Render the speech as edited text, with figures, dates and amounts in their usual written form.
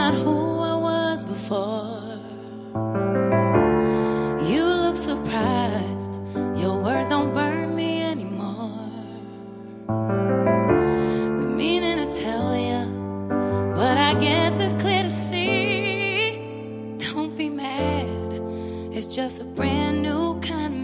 not who I was before. You look surprised, your words don't burn me anymore. Been meaning to tell you, but I guess it's clear to see. Don't be mad, it's just a brand new kind of